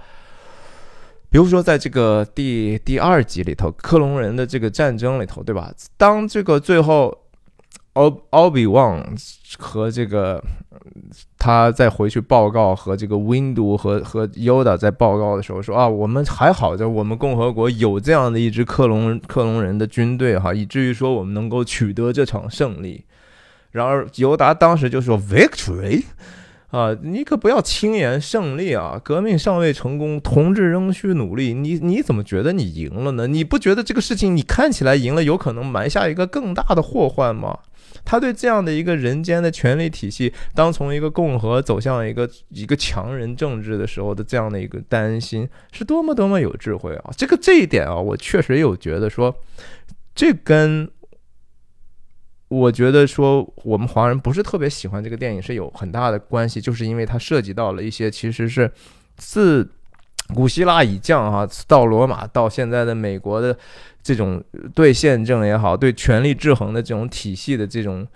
第二集里头，克隆人的这个战争里头，对吧？当这个最后奥比旺和这个他再回去报告，和这个 Windu 和 Yoda 在报告的时候说啊，我们还好在我们共和国有这样的一支克隆人的军队哈，以至于说我们能够取得这场胜利。然而尤达当时就说 Victory 啊，你可不要轻言胜利啊！革命尚未成功，同志仍需努力。你怎么觉得你赢了呢？你不觉得这个事情你看起来赢了，有可能埋下一个更大的祸患吗？ 他对这样的一个人间的权力体系，当从一个共和走向一个强人政治的时候的这样的一个担心，是多么多么有智慧啊！这一点啊，我确实有觉得说，这跟我觉得说我们华人不是特别喜欢这个电影是有很大的关系，就是因为它涉及到了一些其实是自古希腊以降到罗马到现在的美国的这种对宪政也好，对权力制衡的这种体系的这种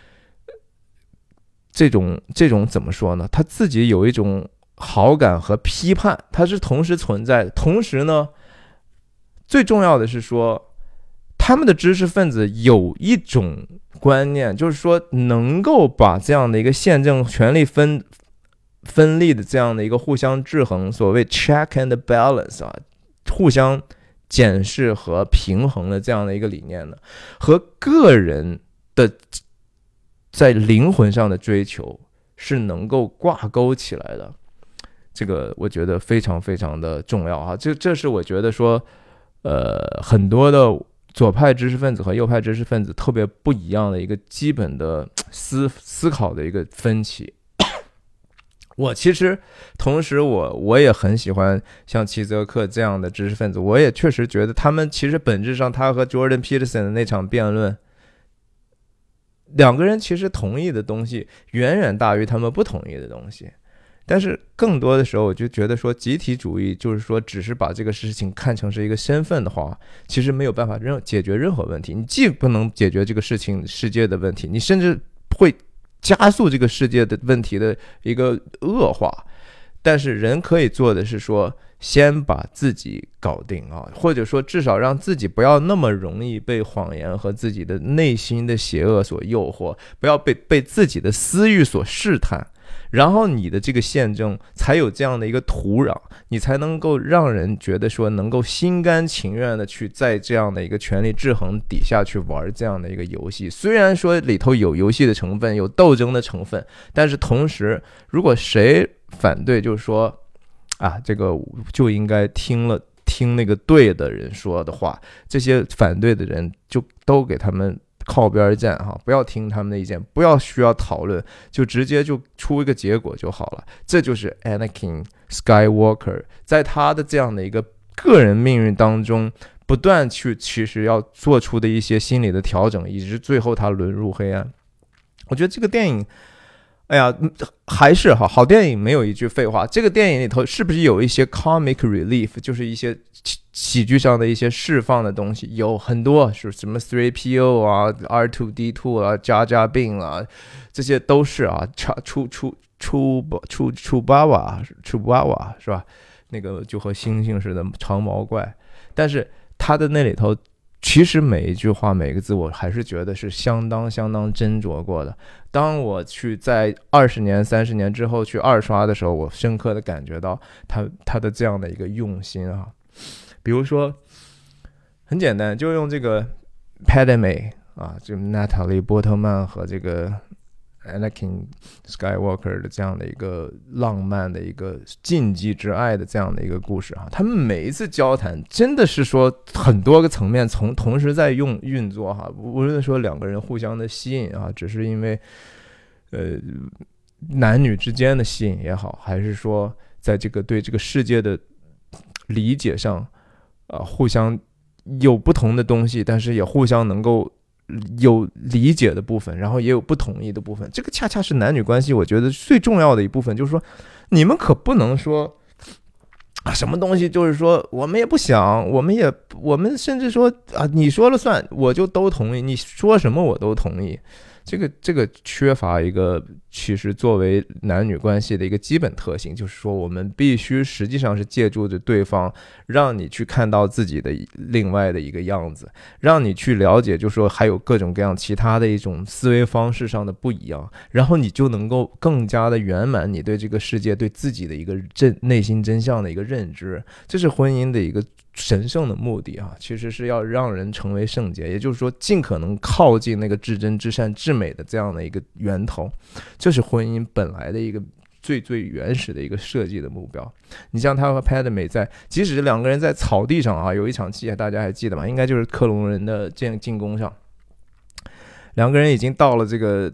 怎么说呢？他自己有一种好感和批判，它是同时存在的。同时呢，最重要的是说，他们的知识分子有一种观念，就是说能够把这样的一个宪政权力分立的这样的一个互相制衡，所谓 check and balance 互相检视和平衡的这样的一个理念呢，和个人的在灵魂上的追求是能够挂钩起来的。这个我觉得非常非常的重要这是我觉得说很多的左派知识分子和右派知识分子特别不一样的一个基本的思考的一个分歧。我其实同时我也很喜欢像齐泽克这样的知识分子，我也确实觉得他们其实本质上他和 Jordan Peterson 的那场辩论，两个人其实同意的东西远远大于他们不同意的东西。但是更多的时候我就觉得说集体主义就是说只是把这个事情看成是一个身份的话，其实没有办法解决任何问题。你既不能解决这个世界的问题，你甚至会加速这个世界的问题的一个恶化。但是人可以做的是说先把自己搞定或者说至少让自己不要那么容易被谎言和自己的内心的邪恶所诱惑，不要被自己的私欲所试探，然后你的这个宪政才有这样的一个土壤，你才能够让人觉得说能够心甘情愿的去在这样的一个权力制衡底下去玩这样的一个游戏。虽然说里头有游戏的成分，有斗争的成分，但是同时如果谁反对就是说这个就应该听那个对的人说的话，这些反对的人就都给他们靠边站不要听他们的意见，不要需要讨论，就直接就出一个结果就好了。这就是 Anakin Skywalker 在他的这样的一个个人命运当中不断去其实要做出的一些心理的调整，以致最后他沦入黑暗。我觉得这个电影还是好电影没有一句废话。这个电影里头是不是有一些 comic relief， 就是一些喜剧上的一些释放的东西？有很多，是什么 3PO R2D2 Jar Jar Binks 这些都是楚巴瓦是吧？那个就和猩猩似的长毛怪。但是他的那里头其实每一句话每个字我还是觉得是相当相当斟酌过的。当我去在20年30年之后去二刷的时候，我深刻的感觉到他的这样的一个用心比如说很简单，就用这个 Padme 就 Natalie 波特曼和这个 Anakin Skywalker 的这样的一个浪漫的一个禁忌之爱的这样的一个故事他们每一次交谈真的是说很多个层面同时在运作无论说两个人互相的吸引只是因为男女之间的吸引也好，还是说在这个对这个世界的理解上互相有不同的东西，但是也互相能够有理解的部分，然后也有不同意的部分。这个恰恰是男女关系我觉得最重要的一部分，就是说你们可不能说什么东西就是说我们也不想，我们甚至说你说了算，我就都同意，你说什么我都同意。这个缺乏一个其实作为男女关系的一个基本特性，就是说我们必须实际上是借助着对方，让你去看到自己的另外的一个样子，让你去了解就是说还有各种各样其他的一种思维方式上的不一样，然后你就能够更加的圆满你对这个世界对自己的一个内心真相的一个认知。这是婚姻的一个神圣的目的其实是要让人成为圣洁，也就是说尽可能靠近那个至真至善至美的这样的一个源头。这是婚姻本来的一个最最原始的一个设计的目标。你像他和 Padme 即使两个人在草地上有一场戏大家还记得吗？应该就是克隆人的进攻上， 两个人已经到了这个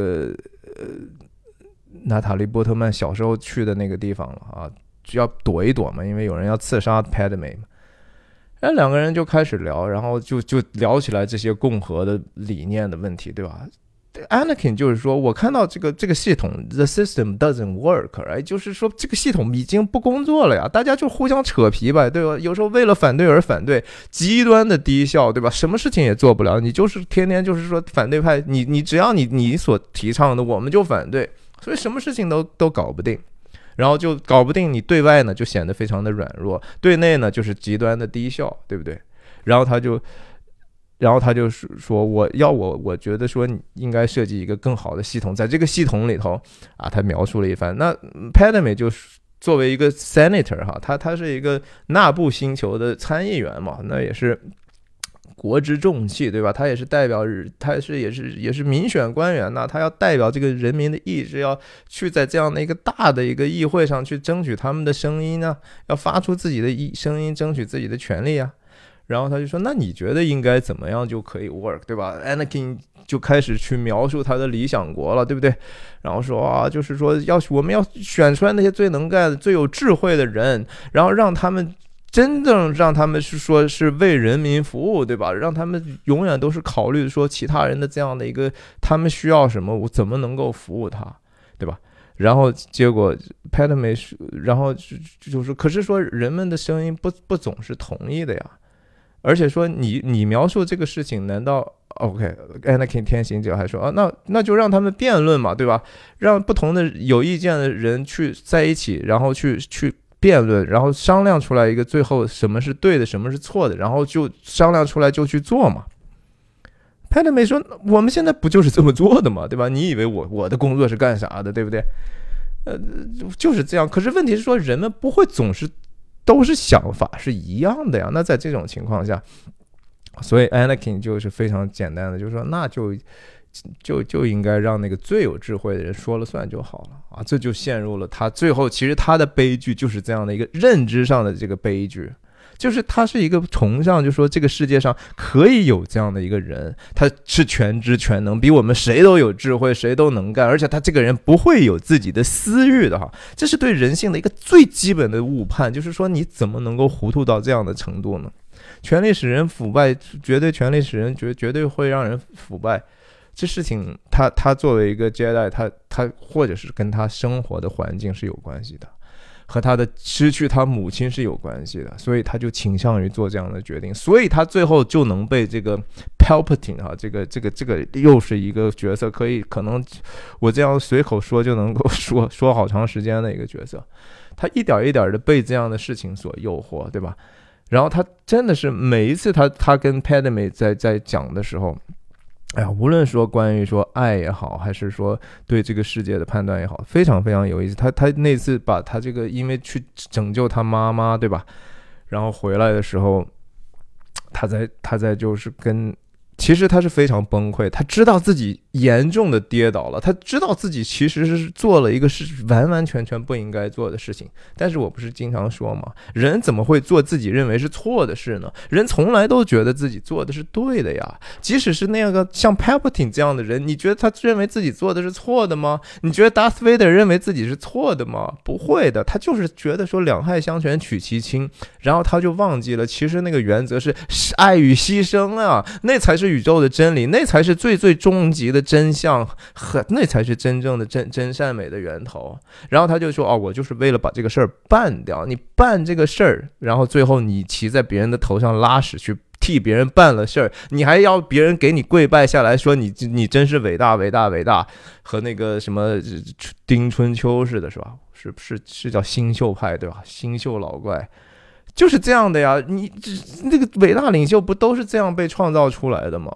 娜塔莉波特曼小时候去的那个地方了啊，就要躲一躲嘛，因为有人要刺杀 Padme 嘛。然后两个人就开始聊，然后就聊起来这些共和的理念的问题，对吧？Anakin 就是说，我看到这个系统 ，the system doesn't work， 就是说这个系统已经不工作了呀，大家就互相扯皮吧，对吧？有时候为了反对而反对，极端的低效，对吧？什么事情也做不了，你就是天天就是说反对派，你只要你所提倡的，我们就反对，所以什么事情都搞不定。然后就搞不定，你对外呢就显得非常的软弱，对内呢就是极端的低效，对不对？然后他就说，我觉得说你应该设计一个更好的系统，在这个系统里头啊，他描述了一番。那 Padme 就作为一个 senator 哈，他是一个纳布星球的参议员嘛，那也是国之重器，对吧？他也是代表，也是民选官员呐，他要代表这个人民的意志，要去在这样的一个大的一个议会上去争取他们的声音啊，要发出自己的声音，争取自己的权利啊。然后他就说，那你觉得应该怎么样就可以 work， 对吧 ？Anakin 就开始去描述他的理想国了，对不对？然后说啊，就是说我们要选出来那些最能干的、最有智慧的人，然后让他们。真正让他们是说是为人民服务，对吧？让他们永远都是考虑说其他人的这样的一个他们需要什么，我怎么能够服务他，对吧？然后结果 Padme 然后就是可是说人们的声音不总是同意的呀，而且说你描述这个事情，难道 OK？Anakin 天行者还说啊，那就让他们辩论嘛，对吧？让不同的有意见的人去在一起，然后去辩论，然后商量出来一个最后什么是对的，什么是错的，然后就商量出来就去做嘛。Padme 说，我们现在不就是这么做的嘛，对吧？你以为我的工作是干啥的，对不对？就是这样。可是问题是说，人们不会总是都是想法是一样的呀。那在这种情况下，所以 Anakin 就是非常简单的，就是说，那就应该让那个最有智慧的人说了算就好了啊！这就陷入了他最后，其实他的悲剧就是这样的一个认知上的这个悲剧，就是他是一个崇尚，就说这个世界上可以有这样的一个人，他是全知全能，比我们谁都有智慧，谁都能干，而且他这个人不会有自己的私欲的哈，这是对人性的一个最基本的误判，就是说你怎么能够糊涂到这样的程度呢？权力使人腐败，绝对权力使人绝对会让人腐败。这事情他作为一个 Jedi， 他或者是跟他生活的环境是有关系的，和他的失去他母亲是有关系的，所以他就倾向于做这样的决定，所以他最后就能被这个 Palpatine 啊，这个又是一个角色，可能我这样随口说就能够说好长时间的一个角色，他一点一点的被这样的事情所诱惑，对吧？然后他真的是每一次他跟 Padme 在讲的时候。哎呀，无论说关于说爱也好，还是说对这个世界的判断也好，非常非常有意思。他那次把他这个，因为去拯救他妈妈，对吧？然后回来的时候，他在就是其实他是非常崩溃，他知道自己严重的跌倒了，他知道自己其实是做了一个是完完全全不应该做的事情。但是我不是经常说吗？人怎么会做自己认为是错的事呢？人从来都觉得自己做的是对的呀。即使是那个像 Palpatine 这样的人，你觉得他认为自己做的是错的吗？你觉得 Darth Vader 认为自己是错的吗？不会的，他就是觉得说两害相权取其轻，然后他就忘记了，其实那个原则是爱与牺牲啊，那才是宇宙的真理，那才是最终极的真相，那才是真正的真善美的源头。然后他就说，我就是为了把这个事儿办掉，你办这个事儿，然后最后你骑在别人的头上拉屎去替别人办了事儿，你还要别人给你跪拜下来说你真是伟大伟大伟大，和那个什么丁春秋似的，是吧？是叫新秀派，对吧？新秀老怪就是这样的呀，你那个伟大领袖不都是这样被创造出来的吗？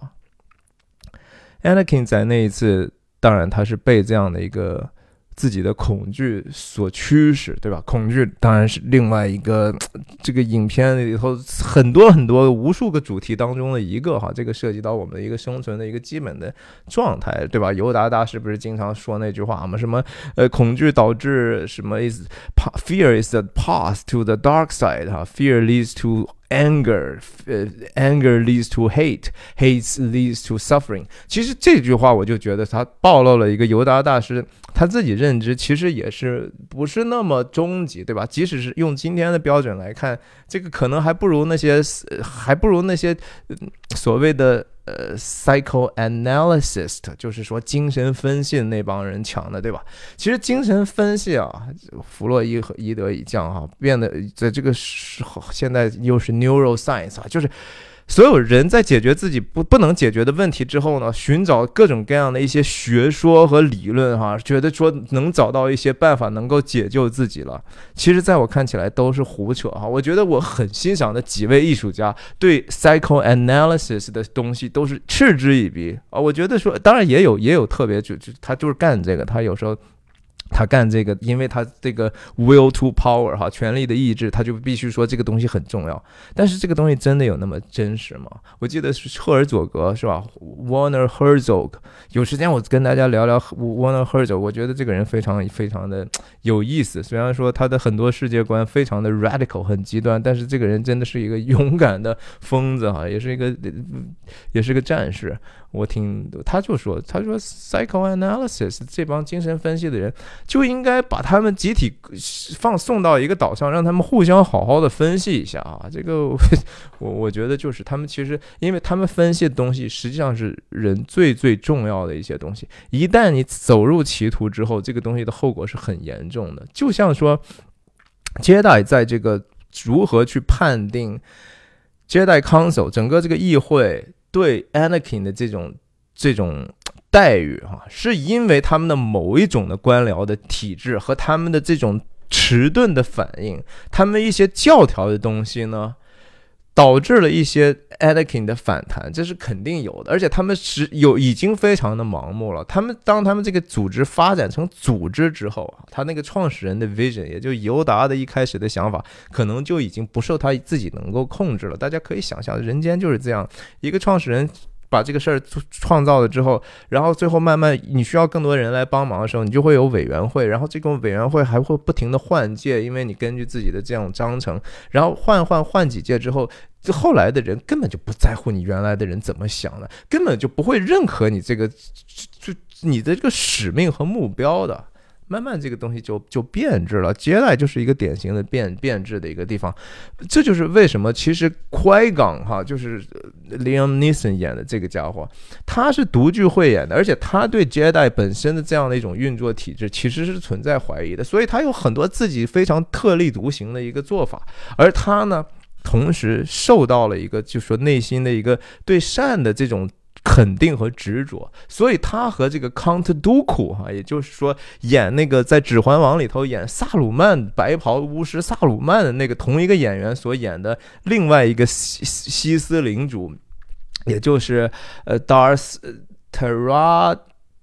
Anakin 在那一次，当然他是被这样的一个自己的恐惧所驱使，对吧？恐惧当然是另外一个这个影片里头很多很多无数个主题当中的一个哈，这个涉及到我们的一个生存的一个基本的状态，对吧？尤达大师不是经常说那句话吗？什么恐惧导致什么 fear is the path to the dark side 哈 ，fear leads to anger leads to hate leads to suffering。其实这句话我就觉得他暴露了一个犹达大师他自己认知其实也是不是那么终极，对吧？即使是用今天的标准来看，这个可能还不如那些所谓的psychoanalyst， 就是说精神分析的那帮人强的，对吧？其实精神分析啊，弗洛伊德已降哈，变得在这个时候现在又是 neuroscience 啊，就是所有人在解决自己不能解决的问题之后呢，寻找各种各样的一些学说和理论哈，觉得说能找到一些办法能够解救自己了。其实在我看起来都是胡扯哈。我觉得我很欣赏的几位艺术家对 psychoanalysis 的东西都是嗤之以鼻啊。我觉得说当然也有特别他就是干这个，他有时候他干这个，因为他这个 will to power 哈，权力的意志，他就必须说这个东西很重要。但是这个东西真的有那么真实吗？我记得是赫尔佐格是吧 ？Werner Herzog， 有时间我跟大家聊聊 Werner Herzog， 我觉得这个人非常非常的有意思。虽然说他的很多世界观非常的 radical 很极端，但是这个人真的是一个勇敢的疯子哈，也是个战士。他说 psychoanalysis 这帮精神分析的人就应该把他们集体送到一个岛上，让他们互相好好的分析一下啊。这个我觉得就是他们其实因为他们分析的东西实际上是人最最重要的一些东西，一旦你走入歧途之后，这个东西的后果是很严重的。就像说 Jedi 在这个如何去判定 Jedi Council 整个这个议会对 Anakin 的这种待遇哈，是因为他们的某一种的官僚的体制和他们的这种迟钝的反应，他们一些教条的东西呢，导致了一些 Anakin 的反弹，这是肯定有的。而且他们已经非常的盲目了。当他们这个组织发展成组织之后啊，他那个创始人的 vision， 也就尤达的一开始的想法，可能就已经不受他自己能够控制了。大家可以想象，人间就是这样，一个创始人把这个事儿创造了之后，然后最后慢慢你需要更多人来帮忙的时候，你就会有委员会，然后这个委员会还会不停的换届，因为你根据自己的这种章程，然后换几届之后，后来的人根本就不在乎你原来的人怎么想的，根本就不会认可你这个你的这个使命和目标的。慢慢这个东西就变质了。接下来就是一个典型的变质的一个地方，这就是为什么其实快港哈，就是 Liam Neeson 演的这个家伙，他是独具慧眼的，而且他对 Jedi 本身的这样的一种运作体制其实是存在怀疑的，所以他有很多自己非常特立独行的一个做法，而他呢，同时受到了一个就是说内心的一个对善的这种肯定和执着，所以他和这个 Count Dooku 哈，也就是说演那个在《指环王》里头演萨鲁曼白袍巫师萨鲁曼的那个同一个演员所演的另外一个西斯领主，也就是Darth Terracus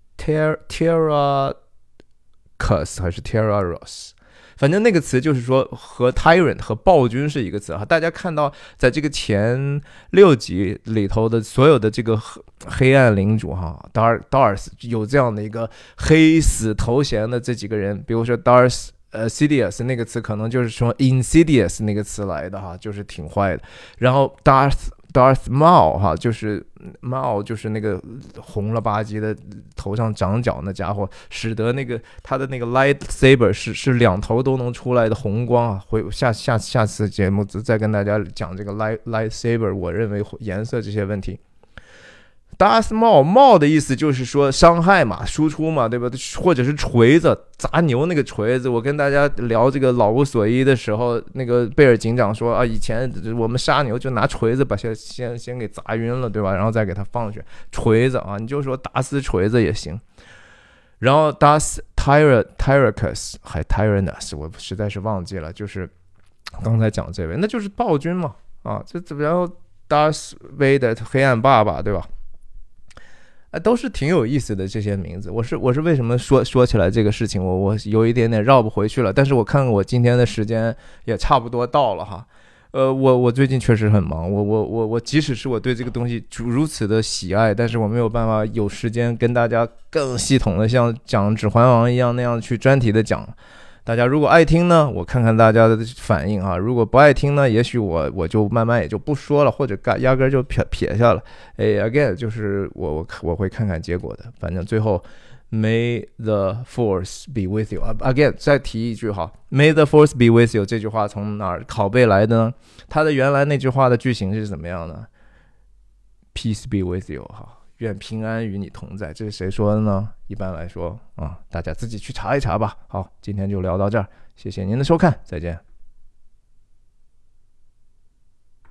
还是 Terraros。反正那个词就是说和 tyrant 和暴君是一个词哈，大家看到在这个前6集里头的所有的这个黑暗领主哈 Darth 有这样的一个黑死头衔的这几个人，比如说 Darth Sidious 那个词可能就是从 insidious 那个词来的哈，就是挺坏的。然后 Darth Maul 哈，就是 Maul 就是那个红了吧唧的头上长角那家伙，使得那个他的那个 lightsaber 是两头都能出来的红光啊。下次节目再跟大家讲这个 lightsaber 我认为颜色这些问题。Darth Maul 的意思就是说伤害嘛，输出嘛，对吧？或者是锤子砸牛那个锤子。我跟大家聊这个老无所依的时候，那个贝尔警长说啊，以前我们杀牛就拿锤子把先给砸晕了，对吧？然后再给他放血。锤子啊，你就说达斯锤子也行。然后 Darth Tyracus 还 Tyrannus 我实在是忘记了，就是刚才讲这位，那就是暴君嘛啊，然后 Darth Vader 黑暗爸爸，对吧？都是挺有意思的这些名字。我是为什么说起来这个事情，我有一点点绕不回去了。但是我看看我今天的时间也差不多到了哈。我最近确实很忙，我即使是我对这个东西如此的喜爱，但是我没有办法有时间跟大家更系统的像讲《指环王》一样那样去专题的讲。 大家如果爱听呢，我看看大家的反应啊。如果不爱听呢，也许我就慢慢也就不说了，或者压根就撇下了。again 就是我会看看结果的。反正最后 May the force be with you again 再提一句哈 May the force be with you 这句话从哪儿拷贝来的呢？它的原来那句话的句型是怎么样呢？ Peace be with you 哈。愿平安与你同在，这是谁说的呢？一般来说大家自己去查一查吧。好，今天就聊到这儿，谢谢您的收看，再见。